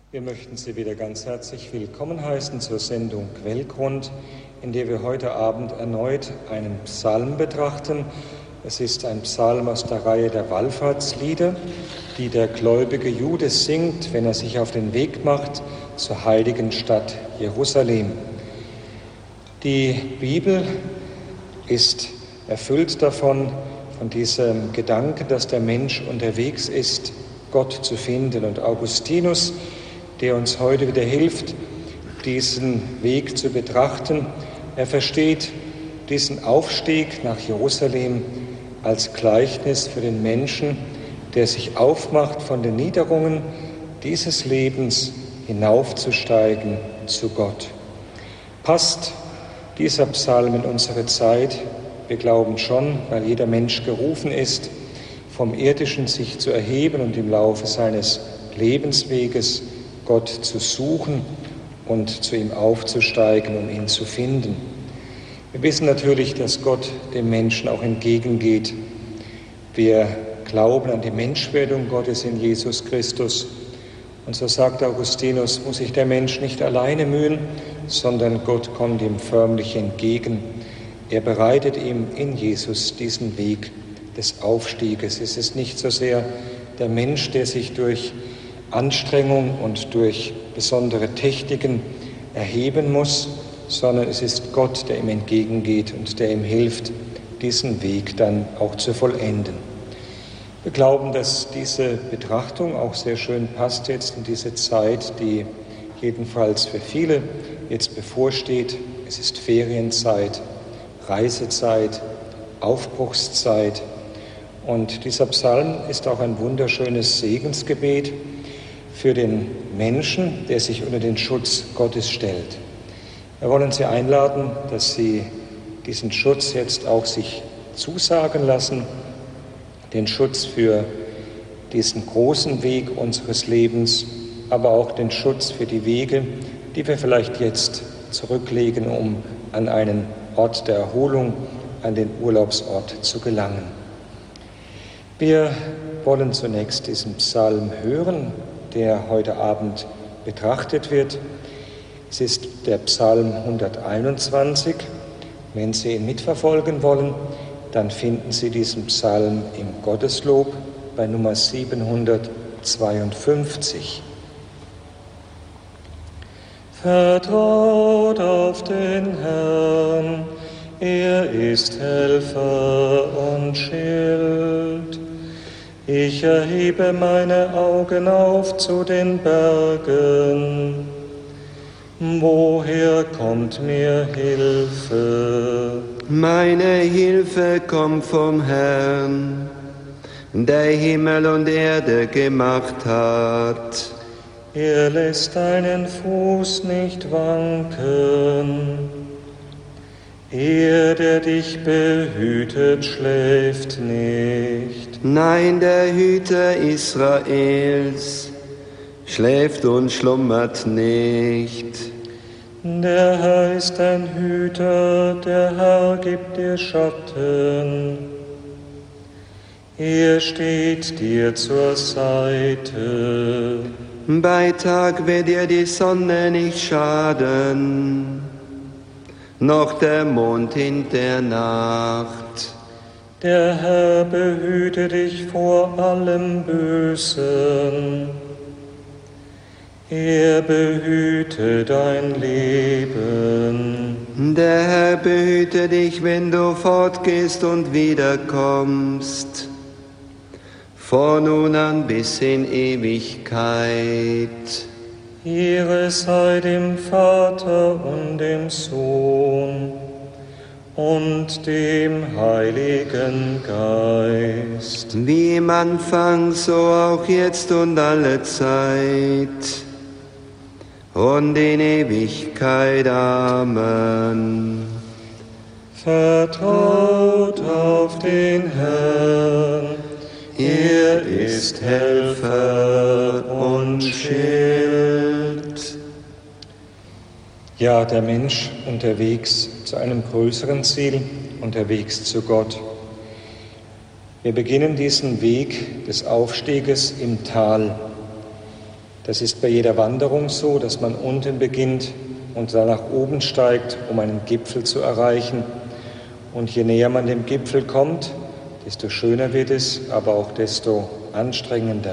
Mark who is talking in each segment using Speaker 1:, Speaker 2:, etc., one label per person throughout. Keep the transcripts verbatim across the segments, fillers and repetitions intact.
Speaker 1: Wir möchten Sie wieder ganz herzlich willkommen heißen zur Sendung Quellgrund, in der wir heute Abend erneut einen Psalm betrachten. Es ist ein Psalm aus der Reihe der Wallfahrtslieder, die der gläubige Jude singt, wenn er sich auf den Weg macht zur heiligen Stadt Jerusalem. Die Bibel ist erfüllt davon, von diesem Gedanken, dass der Mensch unterwegs ist, Gott zu finden. Und Augustinus, der uns heute wieder hilft, diesen Weg zu betrachten, er versteht diesen Aufstieg nach Jerusalem als Gleichnis für den Menschen, der sich aufmacht, von den Niederungen dieses Lebens hinaufzusteigen zu Gott. Passt dieser Psalm in unsere Zeit? Wir glauben schon, weil jeder Mensch gerufen ist, vom Irdischen sich zu erheben und im Laufe seines Lebensweges Gott zu suchen und zu ihm aufzusteigen, um ihn zu finden. Wir wissen natürlich, dass Gott dem Menschen auch entgegengeht. Wir glauben an die Menschwerdung Gottes in Jesus Christus. Und so sagt Augustinus, muss sich der Mensch nicht alleine mühen, sondern Gott kommt ihm förmlich entgegen. Er bereitet ihm in Jesus diesen Weg des Aufstieges. Es ist nicht so sehr der Mensch, der sich durch Anstrengung und durch besondere Techniken erheben muss, sondern es ist Gott, der ihm entgegengeht und der ihm hilft, diesen Weg dann auch zu vollenden. Wir glauben, dass diese Betrachtung auch sehr schön passt jetzt in diese Zeit, die jedenfalls für viele jetzt bevorsteht. Es ist Ferienzeit, Reisezeit, Aufbruchszeit. Und dieser Psalm ist auch ein wunderschönes Segensgebet für den Menschen, der sich unter den Schutz Gottes stellt. Wir wollen Sie einladen, dass Sie diesen Schutz jetzt auch sich zusagen lassen, den Schutz für diesen großen Weg unseres Lebens, aber auch den Schutz für die Wege, die wir vielleicht jetzt zurücklegen, um an einen Ort der Erholung, an den Urlaubsort zu gelangen. Wir wollen zunächst diesen Psalm hören, der heute Abend betrachtet wird. Es ist der Psalm hunderteinundzwanzig. Wenn Sie ihn mitverfolgen wollen, dann finden Sie diesen Psalm im Gotteslob bei Nummer siebenhundertzweiundfünfzig. Vertraut auf den Herrn, er ist Helfer und Schild. Ich erhebe meine Augen auf zu den Bergen. Woher kommt mir Hilfe?
Speaker 2: Meine Hilfe kommt vom Herrn, der Himmel und Erde gemacht hat.
Speaker 1: Er lässt deinen Fuß nicht wanken. Er, der dich behütet, schläft nicht.
Speaker 2: Nein, der Hüter Israels schläft und schlummert nicht.
Speaker 1: Der Herr ist ein Hüter, der Herr gibt dir Schatten. Er steht dir zur Seite.
Speaker 2: Bei Tag wird dir die Sonne nicht schaden, noch der Mond in der Nacht.
Speaker 1: Der Herr behüte dich vor allem Bösen. Er behüte dein Leben.
Speaker 2: Der Herr behüte dich, wenn du fortgehst und wiederkommst, von nun an bis in Ewigkeit.
Speaker 1: Ehre sei dem Vater und dem Sohn und dem Heiligen Geist.
Speaker 2: Wie im Anfang, so auch jetzt und alle Zeit und in Ewigkeit. Amen.
Speaker 1: Vertraut auf den Herrn, er ist Helfer und Schild. Ja, der Mensch unterwegs zu einem größeren Ziel, unterwegs zu Gott. Wir beginnen diesen Weg des Aufstieges im Tal. Das ist bei jeder Wanderung so, dass man unten beginnt und dann nach oben steigt, um einen Gipfel zu erreichen. Und je näher man dem Gipfel kommt, desto schöner wird es, aber auch desto anstrengender.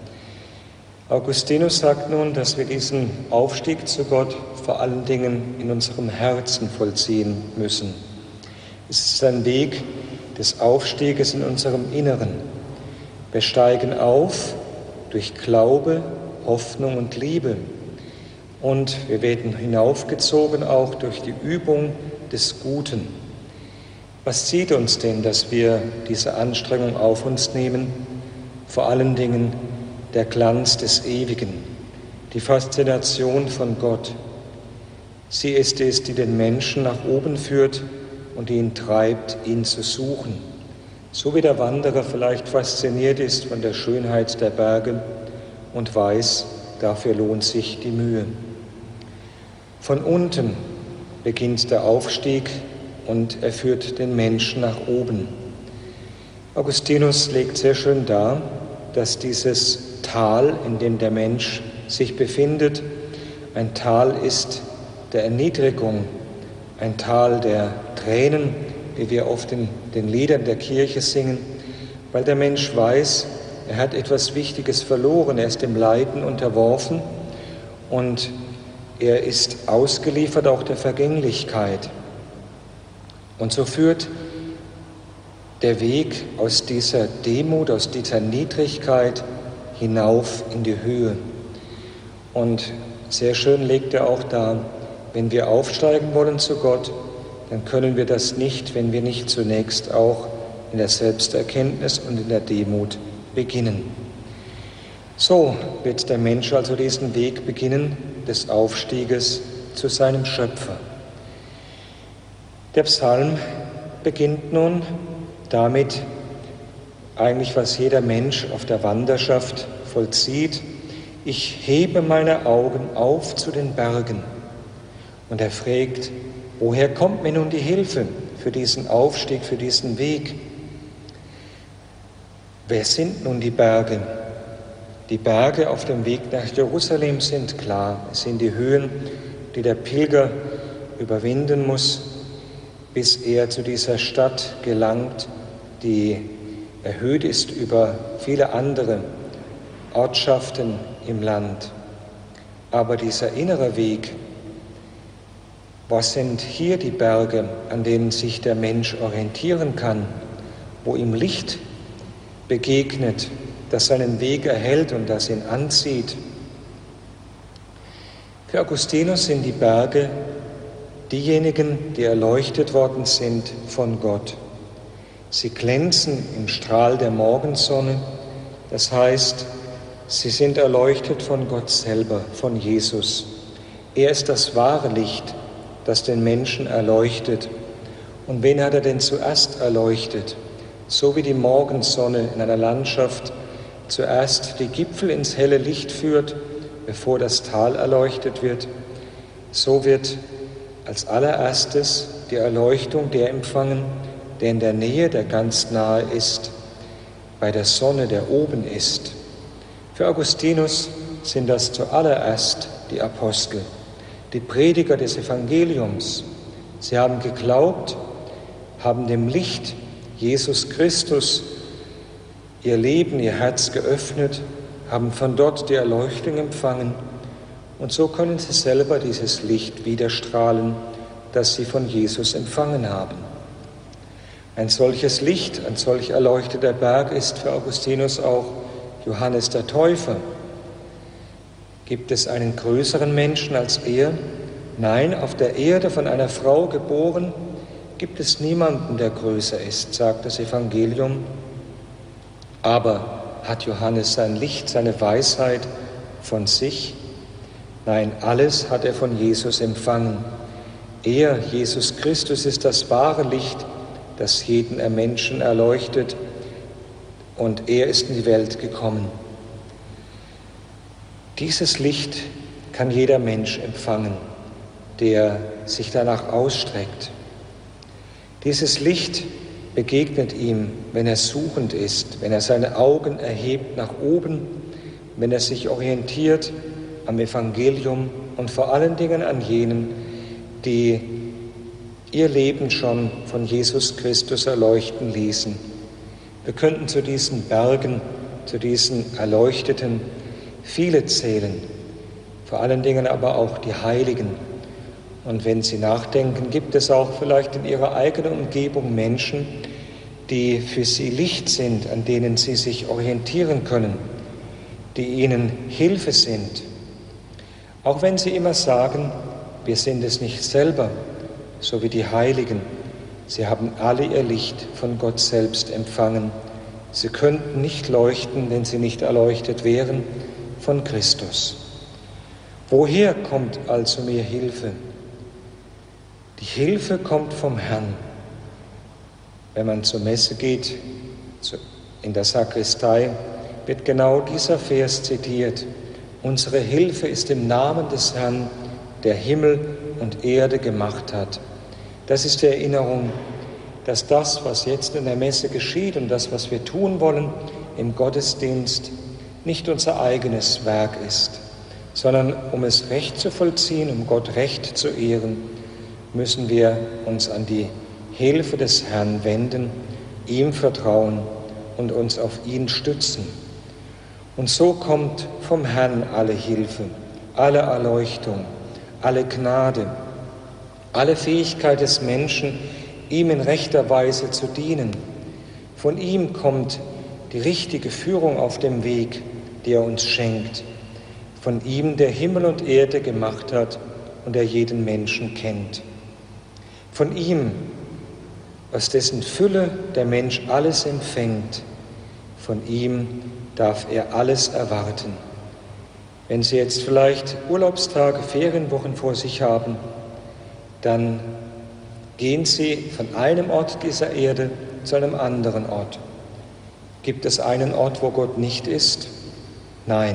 Speaker 1: Augustinus sagt nun, dass wir diesen Aufstieg zu Gott vor allen Dingen in unserem Herzen vollziehen müssen. Es ist ein Weg des Aufstieges in unserem Inneren. Wir steigen auf durch Glaube, Hoffnung und Liebe. Und wir werden hinaufgezogen auch durch die Übung des Guten. Was zieht uns denn, dass wir diese Anstrengung auf uns nehmen? Vor allen Dingen der Glanz des Ewigen, die Faszination von Gott. Sie ist es, die den Menschen nach oben führt und die ihn treibt, ihn zu suchen. So wie der Wanderer vielleicht fasziniert ist von der Schönheit der Berge und weiß, dafür lohnt sich die Mühe. Von unten beginnt der Aufstieg und er führt den Menschen nach oben. Augustinus legt sehr schön dar, dass dieses Tal, in dem der Mensch sich befindet, ein Tal ist der Erniedrigung, ein Tal der Tränen, wie wir oft in den Liedern der Kirche singen, weil der Mensch weiß, er hat etwas Wichtiges verloren, er ist dem Leiden unterworfen und er ist ausgeliefert auch der Vergänglichkeit. Und so führt der Weg aus dieser Demut, aus dieser Niedrigkeit hinauf in die Höhe. Und sehr schön legt er auch dar, wenn wir aufsteigen wollen zu Gott, dann können wir das nicht, wenn wir nicht zunächst auch in der Selbsterkenntnis und in der Demut beginnen. So wird der Mensch also diesen Weg beginnen des Aufstieges zu seinem Schöpfer. Der Psalm beginnt nun damit, eigentlich was jeder Mensch auf der Wanderschaft vollzieht: Ich hebe meine Augen auf zu den Bergen. Und er fragt, woher kommt mir nun die Hilfe für diesen Aufstieg, für diesen Weg? Wer sind nun die Berge? Die Berge auf dem Weg nach Jerusalem sind klar. Es sind die Höhen, die der Pilger überwinden muss, bis er zu dieser Stadt gelangt, die erhöht ist über viele andere Ortschaften im Land. Aber dieser innere Weg, was sind hier die Berge, an denen sich der Mensch orientieren kann, wo ihm Licht begegnet, das seinen Weg erhält und das ihn anzieht? Für Augustinus sind die Berge diejenigen, die erleuchtet worden sind von Gott. Sie glänzen im Strahl der Morgensonne, das heißt, sie sind erleuchtet von Gott selber, von Jesus. Er ist das wahre Licht, das den Menschen erleuchtet. Und wen hat er denn zuerst erleuchtet? So wie die Morgensonne in einer Landschaft zuerst die Gipfel ins helle Licht führt, bevor das Tal erleuchtet wird, so wird als allererstes die Erleuchtung der empfangen, der in der Nähe, der ganz nahe ist, bei der Sonne, der oben ist. Für Augustinus sind das zuallererst die Apostel, die Prediger des Evangeliums. Sie haben geglaubt, haben dem Licht Jesus Christus ihr Leben, ihr Herz geöffnet, haben von dort die Erleuchtung empfangen und so können sie selber dieses Licht widerstrahlen, das sie von Jesus empfangen haben. Ein solches Licht, ein solch erleuchteter Berg ist für Augustinus auch Johannes der Täufer. Gibt es einen größeren Menschen als er? Nein, auf der Erde von einer Frau geboren, gibt es niemanden, der größer ist, sagt das Evangelium. Aber hat Johannes sein Licht, seine Weisheit von sich? Nein, alles hat er von Jesus empfangen. Er, Jesus Christus, ist das wahre Licht, das jeden Menschen erleuchtet, und er ist in die Welt gekommen. Dieses Licht kann jeder Mensch empfangen, der sich danach ausstreckt. Dieses Licht begegnet ihm, wenn er suchend ist, wenn er seine Augen erhebt nach oben, wenn er sich orientiert am Evangelium und vor allen Dingen an jenen, die ihr Leben schon von Jesus Christus erleuchten ließen. Wir könnten zu diesen Bergen, zu diesen Erleuchteten viele zählen, vor allen Dingen aber auch die Heiligen. Und wenn Sie nachdenken, gibt es auch vielleicht in Ihrer eigenen Umgebung Menschen, die für Sie Licht sind, an denen Sie sich orientieren können, die Ihnen Hilfe sind. Auch wenn Sie immer sagen, wir sind es nicht selber, so wie die Heiligen. Sie haben alle ihr Licht von Gott selbst empfangen. Sie könnten nicht leuchten, wenn sie nicht erleuchtet wären von Christus. Woher kommt also mir Hilfe? Die Hilfe kommt vom Herrn. Wenn man zur Messe geht, in der Sakristei, wird genau dieser Vers zitiert. Unsere Hilfe ist im Namen des Herrn, der Himmel und Erde gemacht hat. Das ist die Erinnerung, dass das, was jetzt in der Messe geschieht und das, was wir tun wollen im Gottesdienst, nicht unser eigenes Werk ist, sondern um es recht zu vollziehen, um Gott recht zu ehren, müssen wir uns an die Hilfe des Herrn wenden, ihm vertrauen und uns auf ihn stützen. Und so kommt vom Herrn alle Hilfe, alle Erleuchtung, alle Gnade, alle Fähigkeit des Menschen, ihm in rechter Weise zu dienen. Von ihm kommt die richtige Führung auf dem Weg, die er uns schenkt. Von ihm, der Himmel und Erde gemacht hat und der jeden Menschen kennt. Von ihm, aus dessen Fülle der Mensch alles empfängt. Von ihm darf er alles erwarten. Wenn Sie jetzt vielleicht Urlaubstage, Ferienwochen vor sich haben, dann gehen Sie von einem Ort dieser Erde zu einem anderen Ort. Gibt es einen Ort, wo Gott nicht ist? Nein.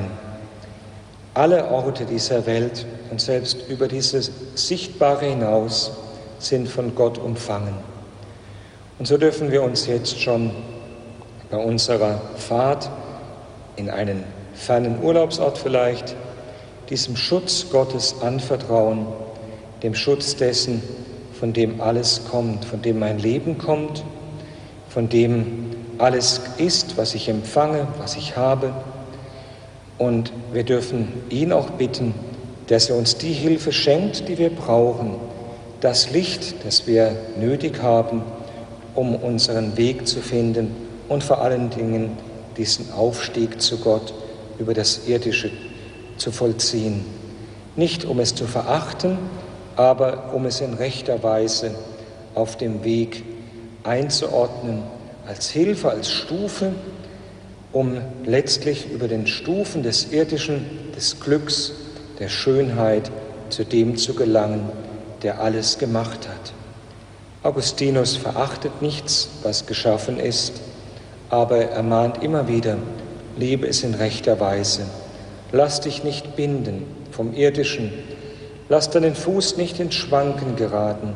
Speaker 1: Alle Orte dieser Welt und selbst über dieses Sichtbare hinaus sind von Gott umfangen. Und so dürfen wir uns jetzt schon bei unserer Fahrt in einen fernen Urlaubsort vielleicht diesem Schutz Gottes anvertrauen, dem Schutz dessen, von dem alles kommt, von dem mein Leben kommt, von dem alles ist, was ich empfange, was ich habe. Und wir dürfen ihn auch bitten, dass er uns die Hilfe schenkt, die wir brauchen, das Licht, das wir nötig haben, um unseren Weg zu finden und vor allen Dingen diesen Aufstieg zu Gott über das Irdische zu vollziehen. Nicht um es zu verachten, aber um es in rechter Weise auf dem Weg einzuordnen, als Hilfe, als Stufe, um letztlich über den Stufen des Irdischen, des Glücks, der Schönheit zu dem zu gelangen, der alles gemacht hat. Augustinus verachtet nichts, was geschaffen ist, aber er mahnt immer wieder, liebe es in rechter Weise. Lass dich nicht binden vom Irdischen, lass deinen Fuß nicht ins Schwanken geraten,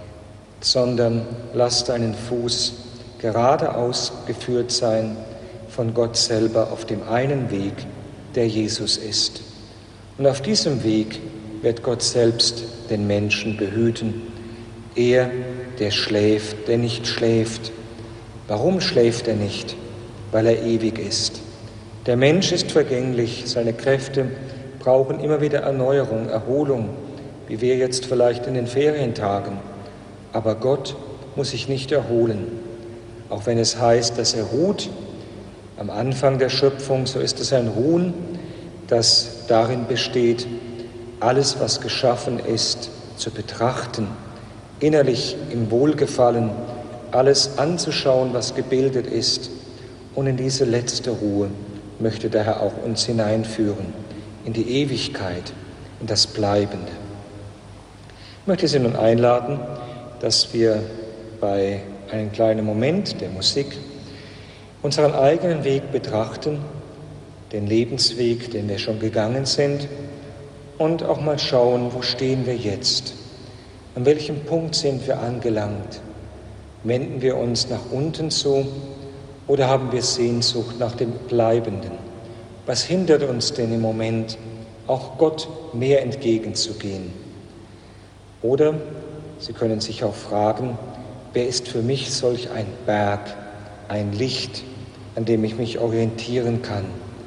Speaker 1: sondern lass deinen Fuß geradeaus geführt sein von Gott selber auf dem einen Weg, der Jesus ist. Und auf diesem Weg wird Gott selbst den Menschen behüten. Er, der schläft, der nicht schläft. Warum schläft er nicht? Weil er ewig ist. Der Mensch ist vergänglich, seine Kräfte brauchen immer wieder Erneuerung, Erholung, wie wir jetzt vielleicht in den Ferientagen. Aber Gott muss sich nicht erholen. Auch wenn es heißt, dass er ruht am Anfang der Schöpfung, so ist es ein Ruhen, das darin besteht, alles, was geschaffen ist, zu betrachten, innerlich im Wohlgefallen, alles anzuschauen, was gebildet ist. Und in diese letzte Ruhe möchte der Herr auch uns hineinführen, in die Ewigkeit, in das Bleibende. Ich möchte Sie nun einladen, dass wir bei einem kleinen Moment der Musik unseren eigenen Weg betrachten, den Lebensweg, den wir schon gegangen sind, und auch mal schauen, wo stehen wir jetzt? An welchem Punkt sind wir angelangt? Wenden wir uns nach unten zu oder haben wir Sehnsucht nach dem Bleibenden? Was hindert uns denn im Moment, auch Gott mehr entgegenzugehen? Oder Sie können sich auch fragen, wer ist für mich solch ein Berg, ein Licht, an dem ich mich orientieren kann?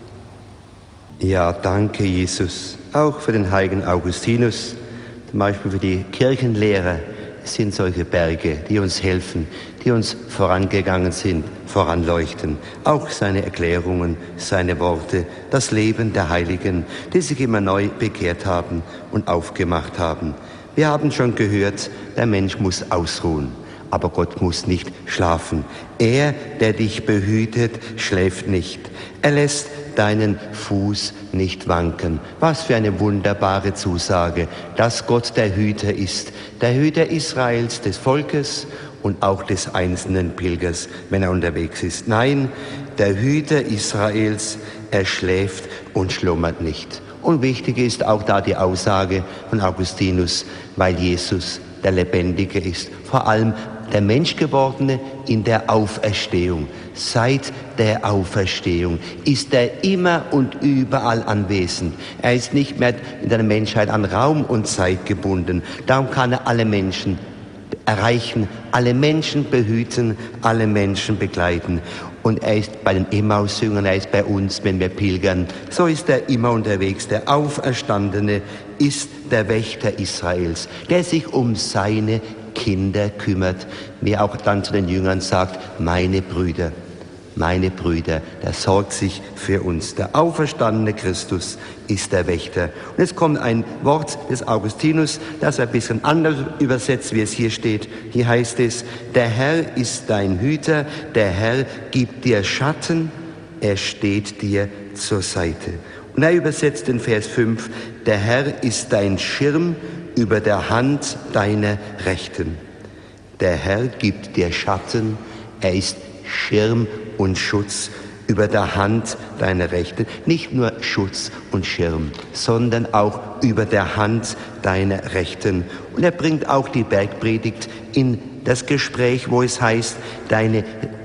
Speaker 2: Ja, danke Jesus, auch für den heiligen Augustinus, zum Beispiel für die Kirchenlehrer. Es sind solche Berge, die uns helfen, die uns vorangegangen sind, voranleuchten. Auch seine Erklärungen, seine Worte, das Leben der Heiligen, die sich immer neu bekehrt haben und aufgemacht haben. Wir haben schon gehört, der Mensch muss ausruhen, aber Gott muss nicht schlafen. Er, der dich behütet, schläft nicht. Er lässt deinen Fuß nicht wanken. Was für eine wunderbare Zusage, dass Gott der Hüter ist, der Hüter Israels, des Volkes und auch des einzelnen Pilgers, wenn er unterwegs ist. Nein, der Hüter Israels, er schläft und schlummert nicht. Und wichtig ist auch da die Aussage von Augustinus, weil Jesus der Lebendige ist, vor allem der Menschgewordene in der Auferstehung. Seit der Auferstehung ist er immer und überall anwesend. Er ist nicht mehr in der Menschheit an Raum und Zeit gebunden. Darum kann er alle Menschen erreichen, alle Menschen behüten, alle Menschen begleiten. Und er ist bei den Emmaus-Jüngern, er ist bei uns, wenn wir pilgern. So ist er immer unterwegs. Der Auferstandene ist der Wächter Israels, der sich um seine Kinder kümmert, wie er auch dann zu den Jüngern sagt, meine Brüder, meine Brüder, der sorgt sich für uns. Der auferstandene Christus ist der Wächter. Und jetzt kommt ein Wort des Augustinus, das ein bisschen anders übersetzt, wie es hier steht. Hier heißt es, der Herr ist dein Hüter, der Herr gibt dir Schatten, er steht dir zur Seite. Und er übersetzt den Vers fünf, der Herr ist dein Schirm über der Hand deiner Rechten. Der Herr gibt dir Schatten, er ist Schirm und Schutz über der Hand deiner Rechten. Nicht nur Schutz und Schirm, sondern auch über der Hand deiner Rechten. Und er bringt auch die Bergpredigt in das Gespräch, wo es heißt, deine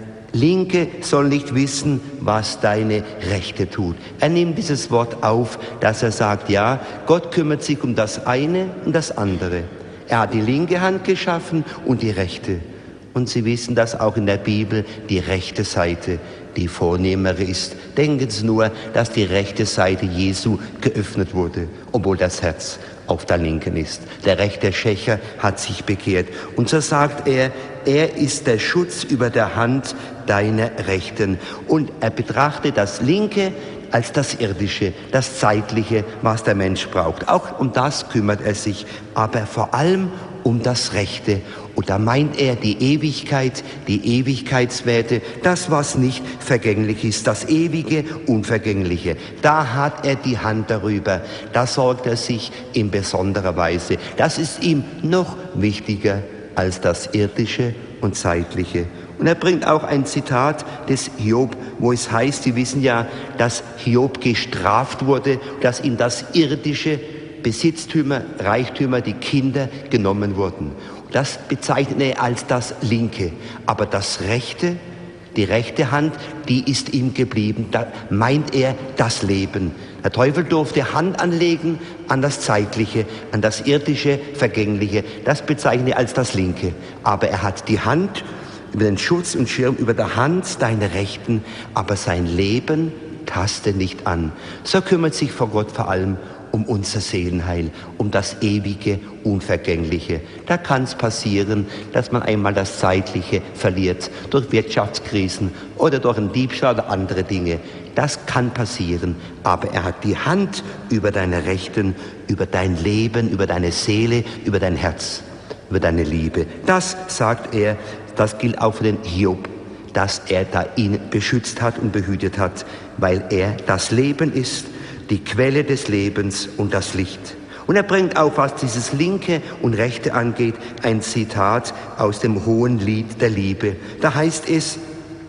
Speaker 2: Linke soll nicht wissen, was deine Rechte tut. Er nimmt dieses Wort auf, dass er sagt, ja, Gott kümmert sich um das eine und das andere. Er hat die linke Hand geschaffen und die rechte. Und Sie wissen, dass auch in der Bibel die rechte Seite die vornehmere ist. Denken Sie nur, dass die rechte Seite Jesu geöffnet wurde, obwohl das Herz auf der linken ist. Der rechte Schächer hat sich bekehrt. Und so sagt er, er ist der Schutz über der Hand deiner Rechten. Und er betrachtet das Linke als das Irdische, das Zeitliche, was der Mensch braucht. Auch um das kümmert er sich, aber vor allem um das Rechte. Und da meint er die Ewigkeit, die Ewigkeitswerte, das, was nicht vergänglich ist, das Ewige, Unvergängliche. Da hat er die Hand darüber. Da sorgt er sich in besonderer Weise. Das ist ihm noch wichtiger als das Irdische und Zeitliche. Und er bringt auch ein Zitat des Hiob, wo es heißt, Sie wissen ja, dass Hiob gestraft wurde, dass ihm das irdische Besitztümer, Reichtümer, die Kinder genommen wurden. Das bezeichnet er als das Linke. Aber das Rechte, die rechte Hand, die ist ihm geblieben. Da meint er das Leben. Der Teufel durfte Hand anlegen an das Zeitliche, an das Irdische, Vergängliche. Das bezeichnet er als das Linke. Aber er hat die Hand über den Schutz und Schirm über der Hand deiner Rechten, aber sein Leben taste nicht an. So kümmert sich vor Gott vor allem um unser Seelenheil, um das Ewige, Unvergängliche. Da kann es passieren, dass man einmal das Zeitliche verliert, durch Wirtschaftskrisen oder durch einen Diebstahl oder andere Dinge. Das kann passieren, aber er hat die Hand über deine Rechten, über dein Leben, über deine Seele, über dein Herz, über deine Liebe. Das sagt er, das gilt auch für den Hiob, dass er da ihn beschützt hat und behütet hat, weil er das Leben ist, die Quelle des Lebens und das Licht. Und er bringt auch, was dieses Linke und Rechte angeht, ein Zitat aus dem Hohen Lied der Liebe. Da heißt es,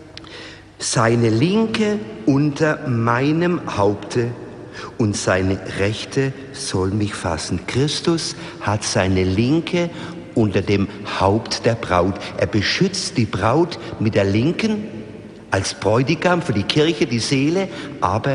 Speaker 2: seine Linke unter meinem Haupte und seine Rechte soll mich fassen. Christus hat seine Linke unter dem Haupt der Braut. Er beschützt die Braut mit der Linken als Bräutigam für die Kirche, die Seele, aber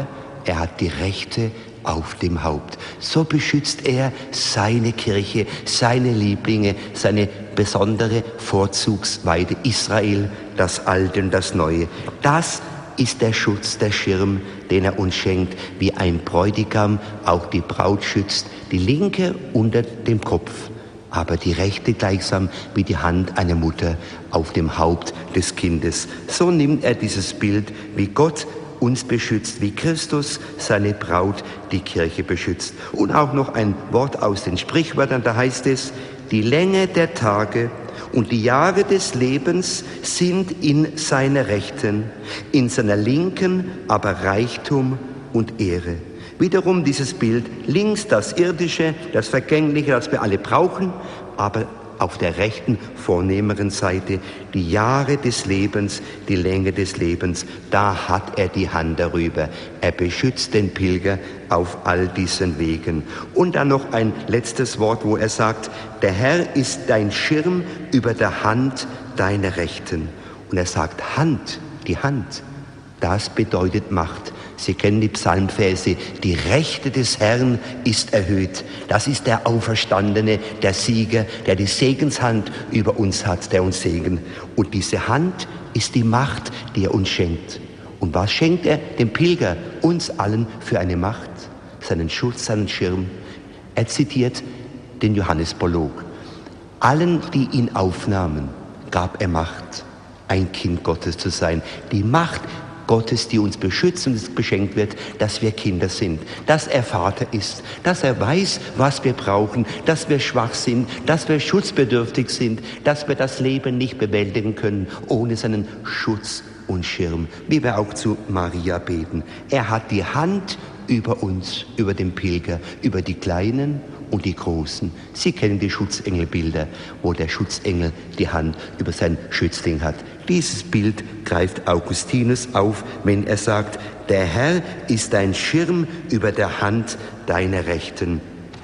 Speaker 2: er hat die Rechte auf dem Haupt. So beschützt er seine Kirche, seine Lieblinge, seine besondere Vorzugsweide Israel, das Alte und das Neue. Das ist der Schutz, der Schirm, den er uns schenkt, wie ein Bräutigam auch die Braut schützt, die linke unter dem Kopf, aber die rechte gleichsam wie die Hand einer Mutter auf dem Haupt des Kindes. So nimmt er dieses Bild, wie Gott uns beschützt, wie Christus seine Braut, die Kirche, beschützt. Und auch noch ein Wort aus den Sprichwörtern, da heißt es, die Länge der Tage und die Jahre des Lebens sind in seiner Rechten, in seiner Linken aber Reichtum und Ehre. Wiederum dieses Bild, links das Irdische, das Vergängliche, das wir alle brauchen, aber auf der rechten, vornehmeren Seite die Jahre des Lebens, die Länge des Lebens, da hat er die Hand darüber. Er beschützt den Pilger auf all diesen Wegen. Und dann noch ein letztes Wort, wo er sagt, der Herr ist dein Schirm über der Hand deiner Rechten. Und er sagt, Hand, die Hand, das bedeutet Macht. Sie kennen die Psalmverse, die Rechte des Herrn ist erhöht. Das ist der Auferstandene, der Sieger, der die Segenshand über uns hat, der uns segnet. Und diese Hand ist die Macht, die er uns schenkt. Und was schenkt er dem Pilger, uns allen, für eine Macht? Seinen Schutz, seinen Schirm. Er zitiert den Johannesprolog. Allen, die ihn aufnahmen, gab er Macht, ein Kind Gottes zu sein. Die Macht Gottes, die uns beschützt und uns beschenkt wird, dass wir Kinder sind, dass er Vater ist, dass er weiß, was wir brauchen, dass wir schwach sind, dass wir schutzbedürftig sind, dass wir das Leben nicht bewältigen können ohne seinen Schutz und Schirm, wie wir auch zu Maria beten. Er hat die Hand über uns, über den Pilger, über die Kleinen und die Großen. Sie kennen die Schutzengelbilder, wo der Schutzengel die Hand über seinen Schützling hat. Dieses Bild greift Augustinus auf, wenn er sagt, der Herr ist dein Schirm über der Hand deiner Rechten.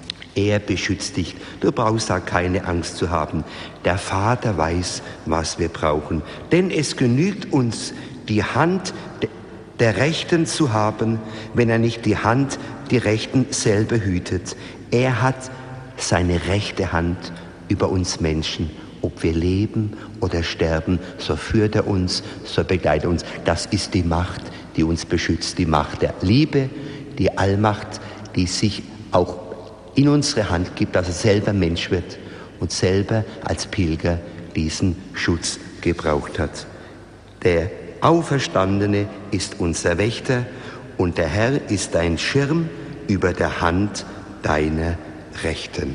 Speaker 2: Er beschützt dich. Du brauchst da keine Angst zu haben. Der Vater weiß, was wir brauchen. Denn es genügt uns, die Hand der Rechten zu haben, wenn er nicht die Hand, die Rechten selber hütet. Er hat seine rechte Hand über uns Menschen. Ob wir leben oder sterben, so führt er uns, so begleitet er uns. Das ist die Macht, die uns beschützt, die Macht der Liebe, die Allmacht, die sich auch in unsere Hand gibt, dass er selber Mensch wird und selber als Pilger diesen Schutz gebraucht hat. Der Auferstandene ist unser Wächter und der Herr ist dein Schirm über der Hand deiner Rechten.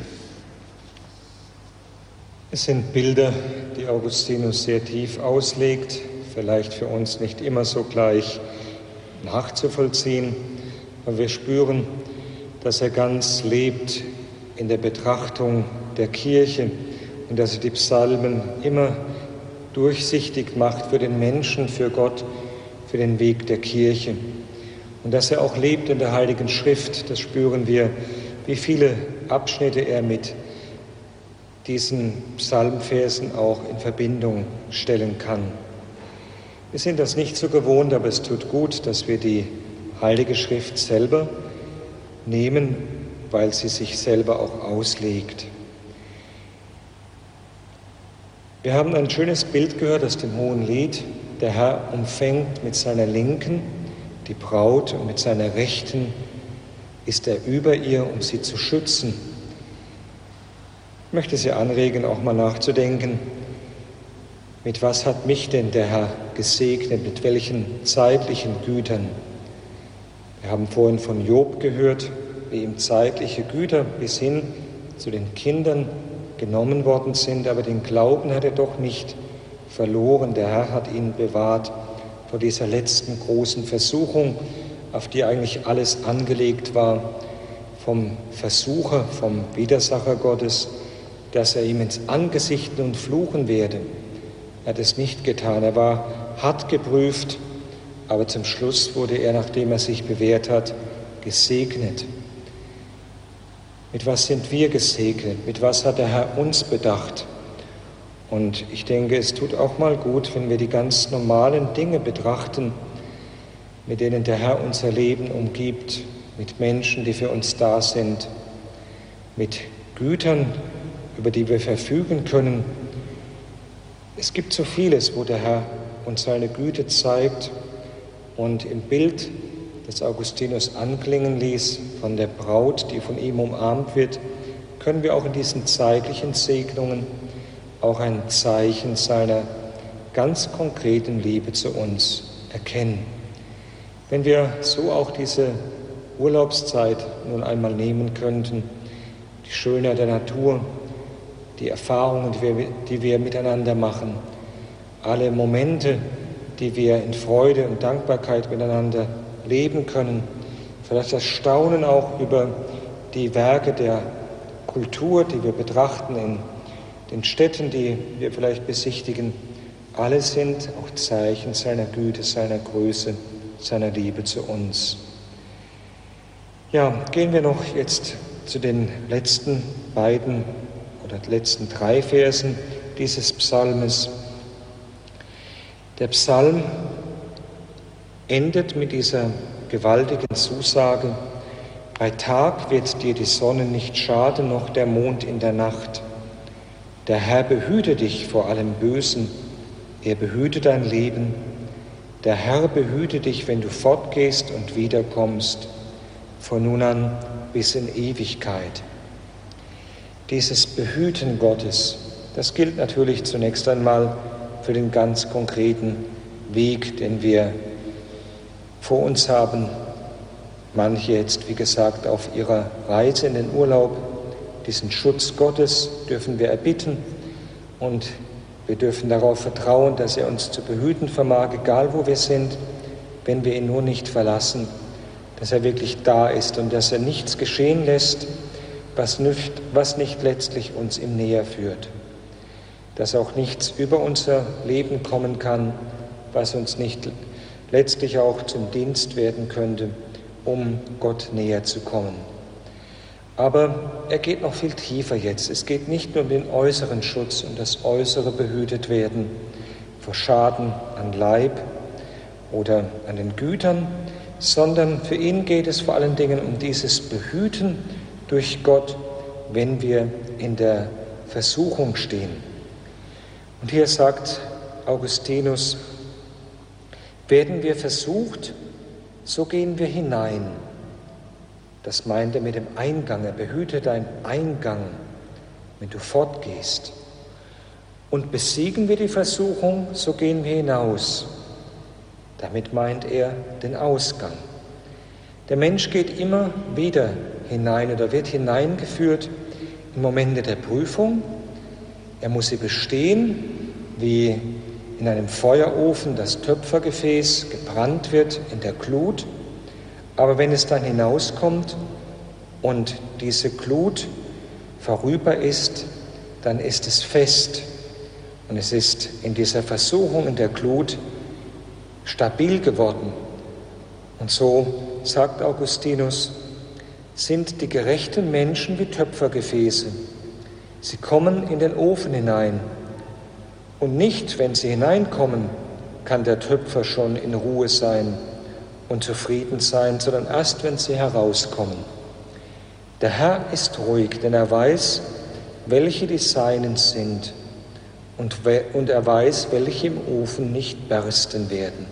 Speaker 1: Es sind Bilder, die Augustinus sehr tief auslegt, vielleicht für uns nicht immer so gleich nachzuvollziehen, aber wir spüren, dass er ganz lebt in der Betrachtung der Kirche und dass er die Psalmen immer durchsichtig macht für den Menschen, für Gott, für den Weg der Kirche. Und dass er auch lebt in der Heiligen Schrift, das spüren wir, wie viele Abschnitte er mit diesen Psalmversen auch in Verbindung stellen kann. Wir sind das nicht so gewohnt, aber es tut gut, dass wir die Heilige Schrift selber nehmen, weil sie sich selber auch auslegt. Wir haben ein schönes Bild gehört aus dem Hohen Lied. Der Herr umfängt mit seiner Linken die Braut und mit seiner Rechten ist er über ihr, um sie zu schützen. Ich möchte Sie anregen, auch mal nachzudenken, mit was hat mich denn der Herr gesegnet, mit welchen zeitlichen Gütern? Wir haben vorhin von Job gehört, wie ihm zeitliche Güter bis hin zu den Kindern genommen worden sind, aber den Glauben hat er doch nicht verloren. Der Herr hat ihn bewahrt vor dieser letzten großen Versuchung, auf die eigentlich alles angelegt war, vom Versucher, vom Widersacher Gottes, dass er ihm ins Angesicht nun fluchen werde. Er hat es nicht getan. Er war hart geprüft, aber zum Schluss wurde er, nachdem er sich bewährt hat, gesegnet. Mit was sind wir gesegnet? Mit was hat der Herr uns bedacht? Und ich denke, es tut auch mal gut, wenn wir die ganz normalen Dinge betrachten, mit denen der Herr unser Leben umgibt, mit Menschen, die für uns da sind, mit Gütern, über die wir verfügen können. Es gibt so vieles, wo der Herr uns seine Güte zeigt und im Bild, das Augustinus anklingen ließ, von der Braut, die von ihm umarmt wird, können wir auch in diesen zeitlichen Segnungen auch ein Zeichen seiner ganz konkreten Liebe zu uns erkennen. Wenn wir so auch diese Urlaubszeit nun einmal nehmen könnten, die Schönheit der Natur, die Erfahrungen, die wir, die wir miteinander machen, alle Momente, die wir in Freude und Dankbarkeit miteinander leben können, vielleicht das Staunen auch über die Werke der Kultur, die wir betrachten in den Städten, die wir vielleicht besichtigen, alle sind auch Zeichen seiner Güte, seiner Größe, seiner Liebe zu uns. Ja, gehen wir noch jetzt zu den letzten beiden oder letzten drei Versen dieses Psalmes. Der Psalm endet mit dieser gewaltigen Zusage: Bei Tag wird dir die Sonne nicht schaden, noch der Mond in der Nacht. Der Herr behüte dich vor allem Bösen, er behüte dein Leben. Der Herr behüte dich, wenn du fortgehst und wiederkommst, von nun an bis in Ewigkeit. Dieses Behüten Gottes, das gilt natürlich zunächst einmal für den ganz konkreten Weg, den wir vor uns haben. Manche jetzt, wie gesagt, auf ihrer Reise in den Urlaub. Diesen Schutz Gottes dürfen wir erbitten und wir dürfen darauf vertrauen, dass er uns zu behüten vermag, egal wo wir sind, wenn wir ihn nur nicht verlassen, dass er wirklich da ist und dass er nichts geschehen lässt, was nicht, was nicht letztlich uns ihm näher führt. Dass auch nichts über unser Leben kommen kann, was uns nicht letztlich auch zum Dienst werden könnte, um Gott näher zu kommen. Aber er geht noch viel tiefer jetzt. Es geht nicht nur um den äußeren Schutz, um das äußere behütet werden vor Schaden an Leib oder an den Gütern, sondern für ihn geht es vor allen Dingen um dieses Behüten durch Gott, wenn wir in der Versuchung stehen. Und hier sagt Augustinus: Werden wir versucht, so gehen wir hinein. Das meint er mit dem Eingang. Er behüte deinen Eingang, wenn du fortgehst. Und besiegen wir die Versuchung, so gehen wir hinaus. Damit meint er den Ausgang. Der Mensch geht immer wieder hinein oder wird hineingeführt in Momente der Prüfung. Er muss sie bestehen, wie in einem Feuerofen das Töpfergefäß gebrannt wird in der Glut. Aber wenn es dann hinauskommt und diese Glut vorüber ist, dann ist es fest. Und es ist in dieser Versuchung in der Glut stabil geworden. Und so, sagt Augustinus, sind die gerechten Menschen wie Töpfergefäße. Sie kommen in den Ofen hinein. Und nicht, wenn sie hineinkommen, kann der Töpfer schon in Ruhe sein und zufrieden sein, sondern erst, wenn sie herauskommen. Der Herr ist ruhig, denn er weiß, welche die Seinen sind, und, und er weiß, welche im Ofen nicht bersten werden.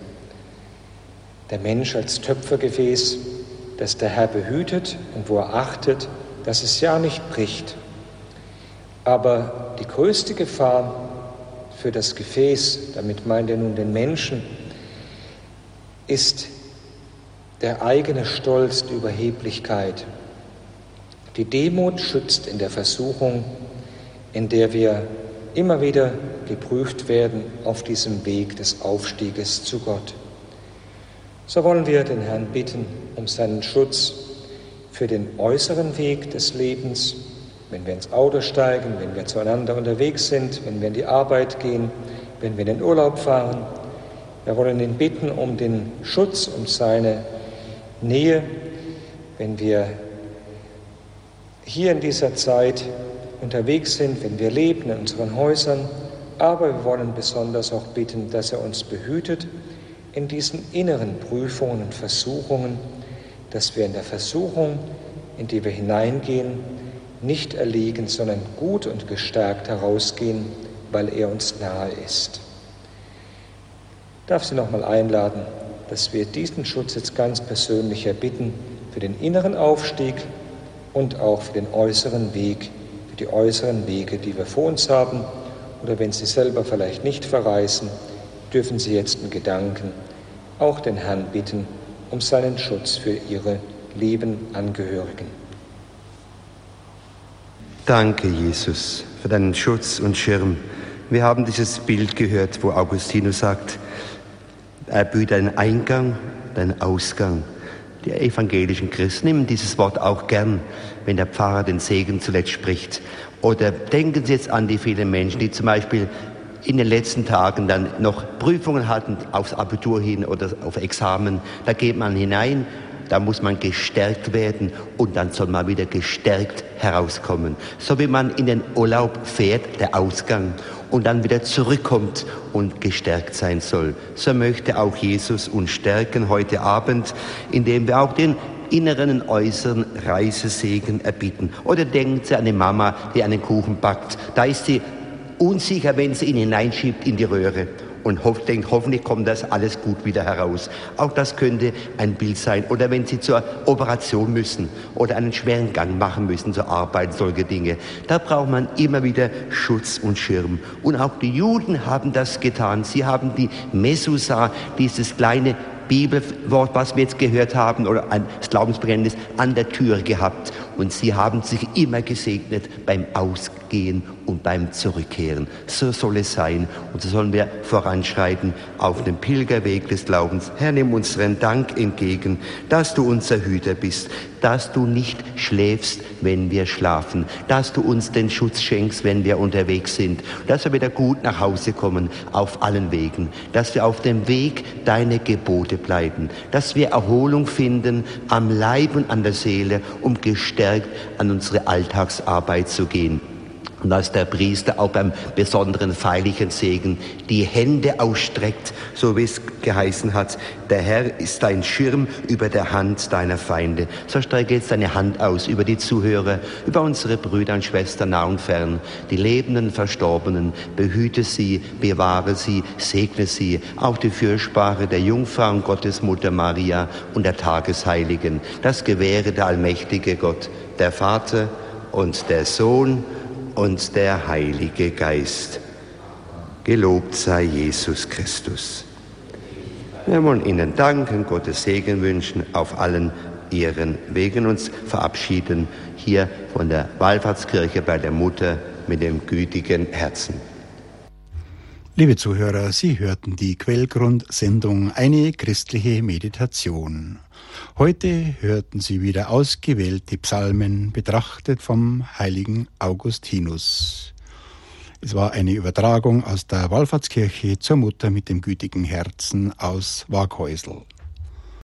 Speaker 1: Der Mensch als Töpfergefäß, das der Herr behütet und wo er achtet, dass es ja nicht bricht. Aber die größte Gefahr für das Gefäß, damit meint er nun den Menschen, ist der eigene Stolz, die Überheblichkeit. Die Demut schützt in der Versuchung, in der wir immer wieder geprüft werden auf diesem Weg des Aufstieges zu Gott. So wollen wir den Herrn bitten um seinen Schutz für den äußeren Weg des Lebens, wenn wir ins Auto steigen, wenn wir zueinander unterwegs sind, wenn wir in die Arbeit gehen, wenn wir in den Urlaub fahren. Wir wollen ihn bitten um den Schutz, um seine Nähe, wenn wir hier in dieser Zeit unterwegs sind, wenn wir leben in unseren Häusern. Aber wir wollen besonders auch bitten, dass er uns behütet in diesen inneren Prüfungen und Versuchungen, dass wir in der Versuchung, in die wir hineingehen, nicht erliegen, sondern gut und gestärkt herausgehen, weil er uns nahe ist. Ich darf Sie nochmal einladen, dass wir diesen Schutz jetzt ganz persönlich erbitten für den inneren Aufstieg und auch für den äußeren Weg, für die äußeren Wege, die wir vor uns haben. Oder wenn Sie selber vielleicht nicht verreisen, dürfen Sie jetzt in Gedanken auch den Herrn bitten um seinen Schutz für Ihre lieben Angehörigen.
Speaker 2: Danke, Jesus, für deinen Schutz und Schirm. Wir haben dieses Bild gehört, wo Augustinus sagt, er bietet einen Eingang, einen Ausgang. Die evangelischen Christen nehmen dieses Wort auch gern, wenn der Pfarrer den Segen zuletzt spricht. Oder denken Sie jetzt an die vielen Menschen, die zum Beispiel in den letzten Tagen dann noch Prüfungen hatten, aufs Abitur hin oder auf Examen. Da geht man hinein, da muss man gestärkt werden und dann soll man wieder gestärkt herauskommen. So wie man in den Urlaub fährt, der Ausgang, und dann wieder zurückkommt und gestärkt sein soll. So möchte auch Jesus uns stärken heute Abend, indem wir auch den inneren und äußeren Reisesegen erbitten. Oder denken Sie an eine Mama, die einen Kuchen backt. Da ist sie unsicher, wenn sie ihn hineinschiebt in die Röhre und hofft, denkt, hoffentlich kommt das alles gut wieder heraus. Auch das könnte ein Bild sein. Oder wenn sie zur Operation müssen oder einen schweren Gang machen müssen zur Arbeit, solche Dinge. Da braucht man immer wieder Schutz und Schirm. Und auch die Juden haben das getan. Sie haben die Mesusa, dieses kleine Bibelwort, was wir jetzt gehört haben, oder ein Glaubensbekenntnis an der Tür gehabt. Und sie haben sich immer gesegnet beim Ausgehen und beim Zurückkehren. So soll es sein. Und so sollen wir voranschreiten auf dem Pilgerweg des Glaubens. Herr, nimm unseren Dank entgegen, dass du unser Hüter bist, dass du nicht schläfst, wenn wir schlafen, dass du uns den Schutz schenkst, wenn wir unterwegs sind, dass wir wieder gut nach Hause kommen auf allen Wegen, dass wir auf dem Weg deine Gebote bleiben, dass wir Erholung finden am Leib und an der Seele, um gestärkt an unsere Alltagsarbeit zu gehen. Und dass der Priester auch beim besonderen feierlichen Segen die Hände ausstreckt, so wie es geheißen hat, der Herr ist dein Schirm über der Hand deiner Feinde. So strecke jetzt deine Hand aus über die Zuhörer, über unsere Brüder und Schwestern nah und fern, die Lebenden, Verstorbenen, behüte sie, bewahre sie, segne sie, auch die Fürsprache der Jungfrau und Gottesmutter Maria und der Tagesheiligen. Das gewähre der allmächtige Gott, der Vater und der Sohn und der Heilige Geist. Gelobt sei Jesus Christus. Wir wollen Ihnen danken, Gottes Segen wünschen auf allen Ihren Wegen, uns verabschieden hier von der Wallfahrtskirche bei der Mutter mit dem gütigen Herzen.
Speaker 3: Liebe Zuhörer, Sie hörten die Quellgrund-Sendung Eine christliche Meditation. Heute hörten Sie wieder ausgewählte Psalmen, betrachtet vom heiligen Augustinus. Es war eine Übertragung aus der Wallfahrtskirche zur Mutter mit dem gütigen Herzen aus Waaghäusl.